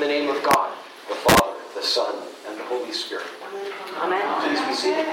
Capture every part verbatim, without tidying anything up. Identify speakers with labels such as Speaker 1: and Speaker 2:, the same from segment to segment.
Speaker 1: the name of God, the Father, the Son, and the Holy Spirit.
Speaker 2: Amen.
Speaker 1: Please be seated.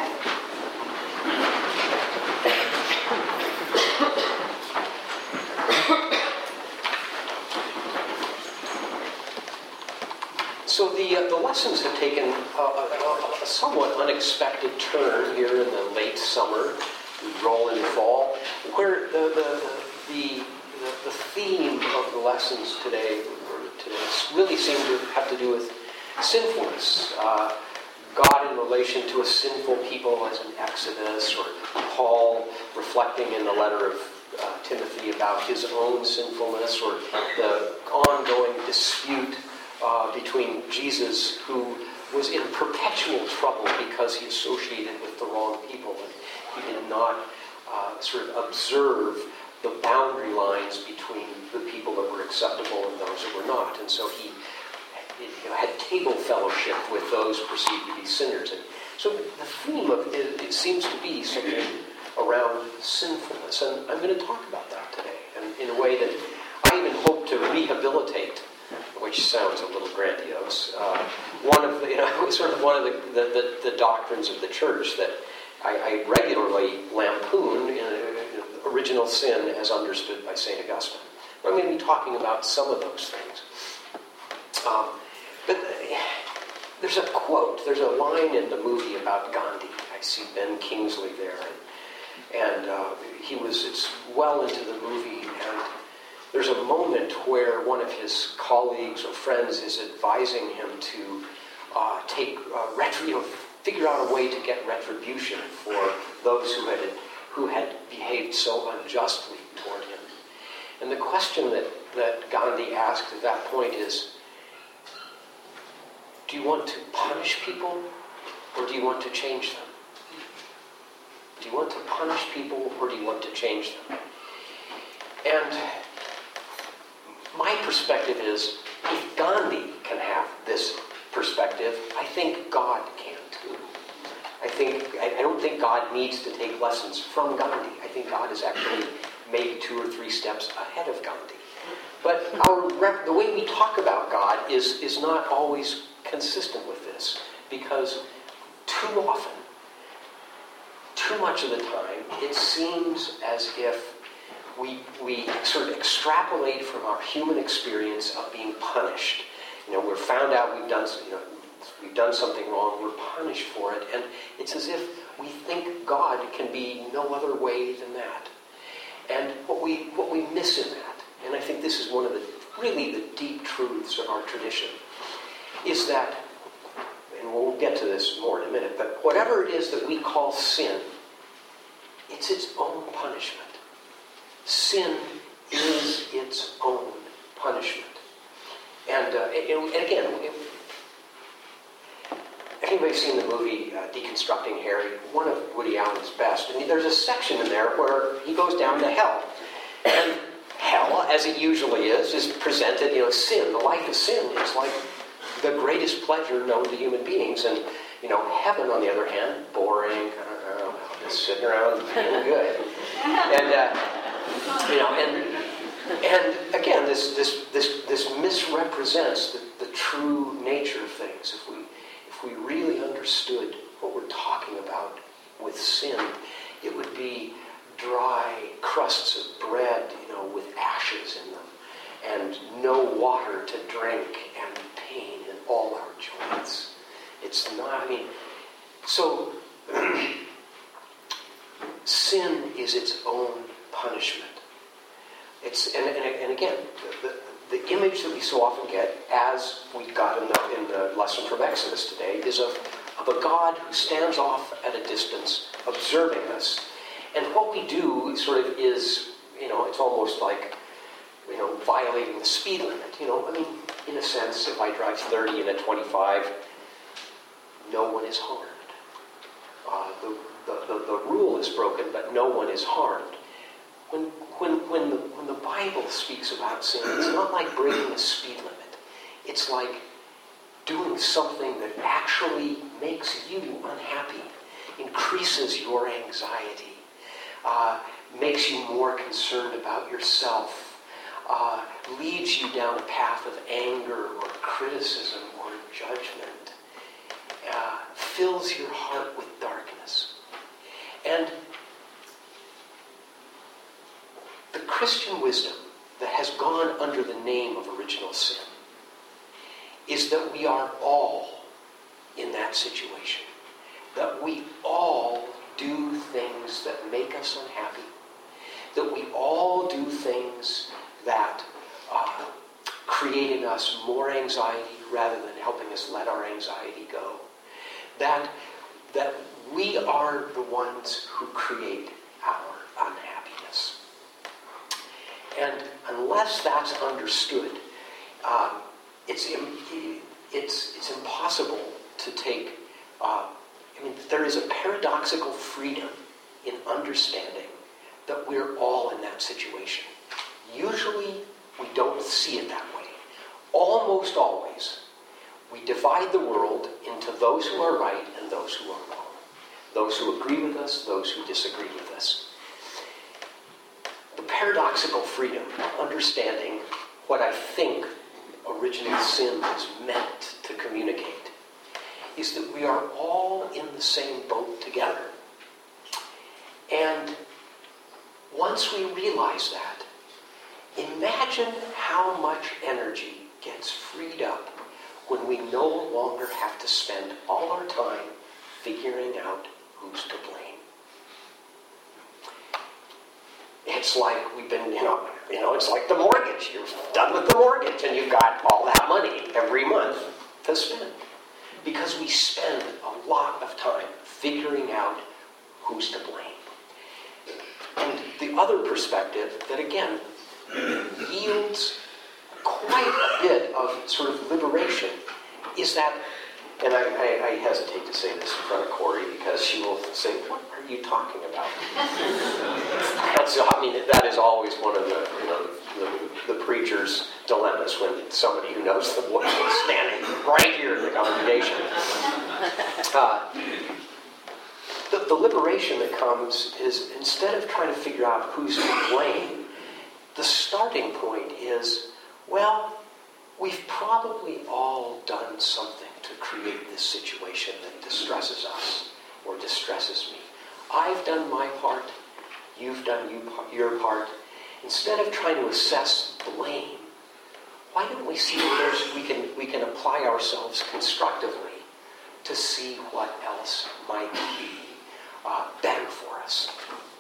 Speaker 1: So the uh, the lessons have taken a, a, a somewhat unexpected turn here in the late summer. We roll into fall, where the the the, the, the theme of the lessons today, today really seem to have to do with sinfulness. Uh, God in relation to a sinful people as in Exodus, or Paul reflecting in the letter of uh, Timothy about his own sinfulness, or the ongoing dispute uh, between Jesus, who was in perpetual trouble because he associated with the wrong people, and he did not uh, sort of observe the boundary lines between the people that were acceptable and those that were not. And so he you know, had table fellowship with those perceived to be sinners. And so the theme of it, it seems to be something around sinfulness. And I'm going to talk about that today, and in a way that I even hope to rehabilitate, which sounds a little grandiose. Uh, one of the, you know, sort of one of the, the, the, the doctrines of the church that I, I regularly lampoon, in, in original sin as understood by Saint Augustine. I'm going to be talking about some of those things. Um, but there's a quote, there's a line in the movie about Gandhi. I see Ben Kingsley there, and, and uh, he was, it's well into the movie, and there's a moment where one of his colleagues or friends is advising him to uh, take uh, retri- you know, figure out a way to get retribution for those who had who had behaved so unjustly toward him. And the question that, that Gandhi asked at that point is, do you want to punish people, or do you want to change them? Do you want to punish people, or do you want to change them? And my perspective is, if Gandhi can have this perspective, I think God can too. I think I, I don't think God needs to take lessons from Gandhi. I think God is actually maybe two or three steps ahead of Gandhi. But our rep, the way we talk about God is, is not always consistent with this, because too often, too much of the time, it seems as if we we sort of extrapolate from our human experience of being punished. You know, we're found out we've done you know we've done something wrong, we're punished for it, and it's as if we think God can be no other way than that. And what we what we miss in that, and I think this is one of the really the deep truths of our tradition, is that, and we'll get to this more in a minute, but whatever it is that we call sin, it's its own punishment. Sin is its own punishment. And, uh, and, and again, if anybody's seen the movie uh, Deconstructing Harry, one of Woody Allen's best, and there's a section in there where he goes down to hell. And hell, as it usually is, is presented, you know, sin. The life of sin is like the greatest pleasure known to human beings. And, you know, heaven, on the other hand, boring, uh, just sitting around feeling good. And, uh, you know, and and again, this this this this misrepresents the, the true nature of things. If we if we really understood what we're talking about with sin, it would be dry crusts of bread, you know, with ashes in them, and no water to drink, and pain in all our joints. It's not, I mean, so sin is its own punishment. It's and, and, and again, the, the, the image that we so often get, as we got in the, in the lesson from Exodus today, is of, of a God who stands off at a distance, observing us. And what we do sort of is, you know, it's almost like, you know, violating the speed limit. You know, I mean, in a sense, if I drive thirty and at twenty-five, no one is harmed. Uh, the, the, the, the rule is broken, but no one is harmed. When, when, when, the, when the Bible speaks about sin, it's not like breaking a speed limit. It's like doing something that actually makes you unhappy, increases your anxiety, uh, makes you more concerned about yourself, uh, leads you down a path of anger or criticism or judgment, uh, fills your heart with darkness. And the Christian wisdom that has gone under the name of original sin is that we are all in that situation. That we all do things that make us unhappy. That we all do things that uh, create in us more anxiety rather than helping us let our anxiety go. That, that we are the ones who create our unhappiness. And unless that's understood, um, it's, it's, it's impossible to take... Uh, I mean, there is a paradoxical freedom in understanding that we're all in that situation. Usually, we don't see it that way. Almost always, we divide the world into those who are right and those who are wrong. Those who agree with us, those who disagree with us. The paradoxical freedom of understanding what I think original sin was meant to communicate is that we are all in the same boat together. And once we realize that, imagine how much energy gets freed up when we no longer have to spend all our time figuring out who's to blame. It's like we've been, you know, you know, it's like the mortgage. You're done with the mortgage and you've got all that money every month to spend. Because we spend a lot of time figuring out who's to blame. And the other perspective that, again, yields quite a bit of sort of liberation is that, and I, I, I hesitate to say this in front of Corey because she will say, what are you talking about? That's, I mean, that is always one of the, you know, the, the preacher's dilemmas when somebody who knows the voice is standing right here in the congregation. Uh, the, the liberation that comes is, instead of trying to figure out who's to blame, the starting point is, well, we've probably all done something to create this situation that distresses us or distresses me. I've done my part. You've done you, your part. Instead of trying to assess blame, why don't we see that there's, we can we can apply ourselves constructively to see what else might be uh, better for us?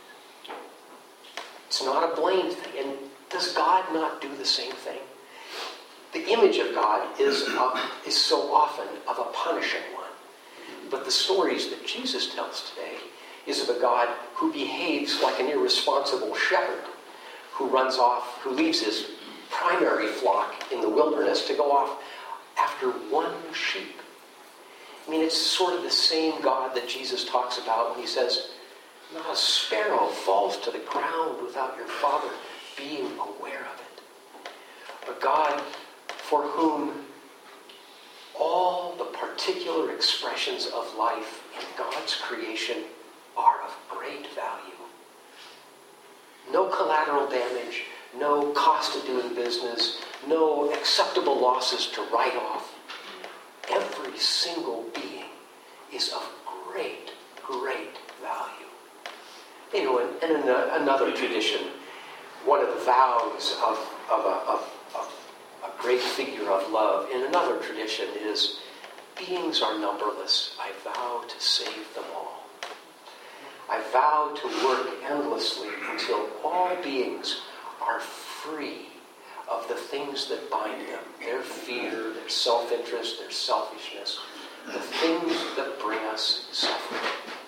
Speaker 1: It's not a blame thing. And does God not do the same thing? The image of God is uh, is so often of a punishing one. But the stories that Jesus tells today is of a God who behaves like an irresponsible shepherd, who runs off, who leaves his primary flock in the wilderness to go off after one sheep. I mean, it's sort of the same God that Jesus talks about when he says, not a sparrow falls to the ground without your Father being aware of it. A God for whom all the particular expressions of life in God's creation are of great value. No collateral damage, no cost of doing business, no acceptable losses to write off. Every single being is of great, great value. You know, in, in a, another tradition, one of the vows of, of, a, of, of a great figure of love in another tradition is, beings are numberless. I vow to save them all. I vow to work endlessly until all beings are free of the things that bind them, their fear, their self-interest, their selfishness, the things that bring us suffering.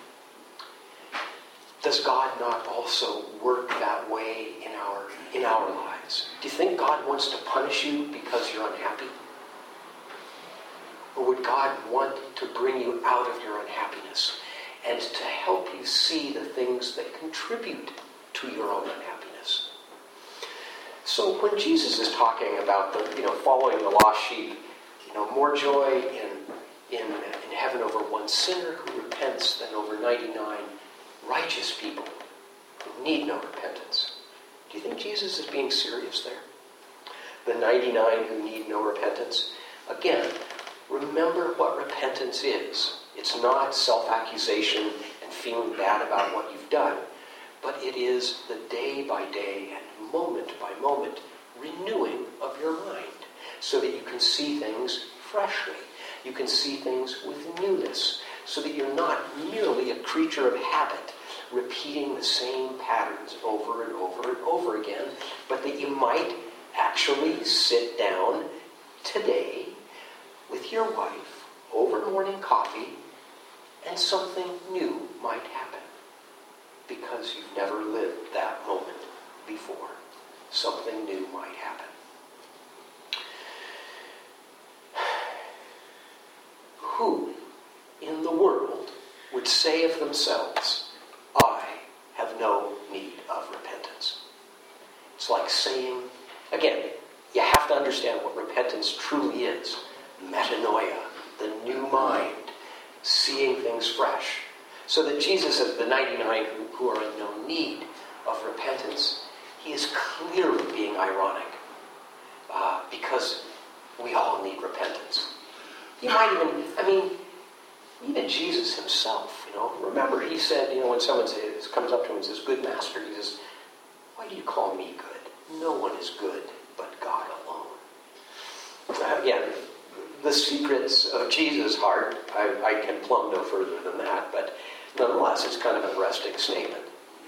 Speaker 1: Does God not also work that way in our, in our lives? Do you think God wants to punish you because you're unhappy? Or would God want to bring you out of your unhappiness and to help you see the things that contribute to your own unhappiness? So when Jesus is talking about the, you know, following the lost sheep, you know, more joy in, in, in heaven over one sinner who repents than over ninety-nine righteous people who need no repentance. Do you think Jesus is being serious there? the ninety-nine who need no repentance. Again, remember what repentance is. It's not self-accusation and feeling bad about what you've done, but it is the day by day and moment by moment renewing of your mind so that you can see things freshly. You can see things with newness so that you're not merely a creature of habit repeating the same patterns over and over and over again, but that you might actually sit down today with your wife over morning coffee and something new might happen because you've never lived that moment before. Something new might happen. Who in the world would say of themselves, I have no need of repentance? It's like saying, again, you have to understand what repentance truly is. Metanoia, the new mind, seeing things fresh. So that Jesus, as the ninety-nine who, who are in no need of repentance, he is clearly being ironic uh, because we all need repentance. You might even, I mean, even Jesus himself, you know, remember he said, you know, when someone says, comes up to him and says, good master, he says, why do you call me good? No one is good but God alone. Uh, again, the secrets of Jesus' heart, I, I can plumb no further than that, but nonetheless, it's kind of an arresting statement.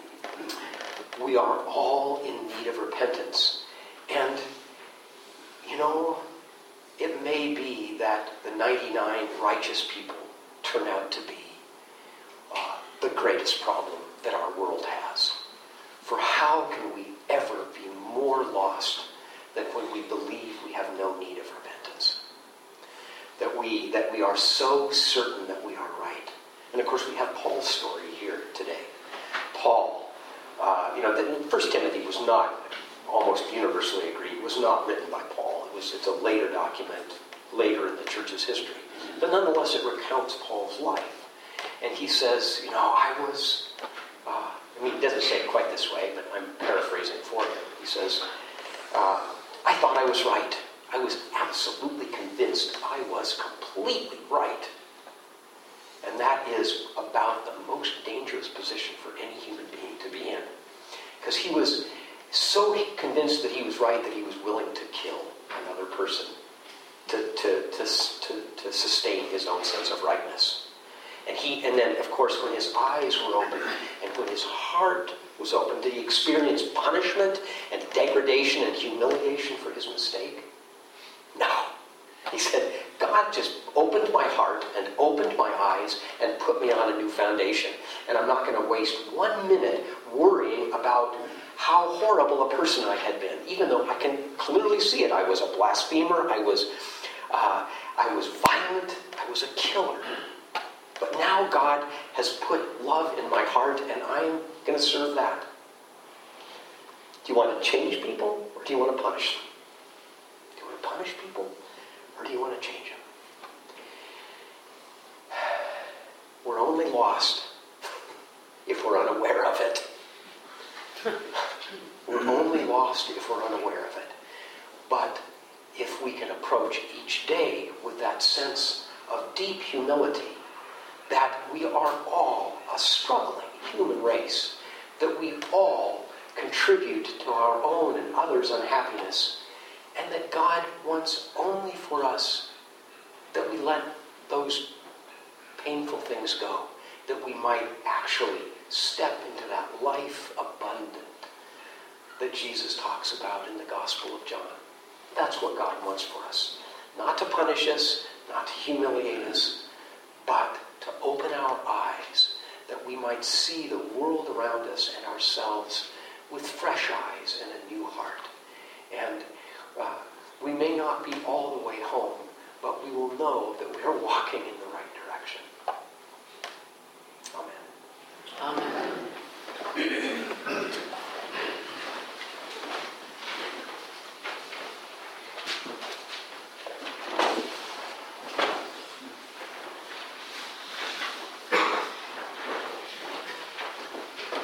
Speaker 1: We are all in need of repentance. And, you know, it may be that the ninety-nine righteous people turn out to be uh, the greatest problem that our world has. For how can we ever be more lost than when we believe we have no need of repentance? That we, that we are so certain that we are right. And of course we have Paul's story here today. Paul, uh, you know, that First Timothy was not almost universally agreed, was not written by Paul. It was, it's a later document, later in the church's history. But nonetheless, it recounts Paul's life. And he says, you know, I was, uh, I mean, he doesn't say it quite this way, but I'm paraphrasing for him. He says, uh, I thought I was right. I was absolutely convinced I was completely right. And that is about the most dangerous position for any human being to be in. Because he was so convinced that he was right that he was willing to kill another person to, to, to, to, to sustain his own sense of rightness. And he, and then, of course, when his eyes were open and when his heart was open, did he experience punishment and degradation and humiliation for his mistake? No. He said, God just opened my heart and opened my eyes and put me on a new foundation. And I'm not going to waste one minute worrying about how horrible a person I had been, even though I can clearly see it. I was a blasphemer. I was, uh, I was violent. I was a killer. But now God has put love in my heart, and I'm going to serve that. Do you want to change people, or do you want to punish them? Do you want to punish people, or do you want to change them? We're only lost if we're unaware of it. We're only lost if we're unaware of it. But if we can approach each day with that sense of deep humility, that we are all a struggling human race, that we all contribute to our own and others' unhappiness, and that God wants only for us that we let those painful things go, that we might actually step into that life abundant that Jesus talks about in the Gospel of John. That's what God wants for us. Not to punish us, not to humiliate us, but to open our eyes that we might see the world around us and ourselves with fresh eyes and a new heart. And uh, we may not be all the way home, but we will know that we are walking in the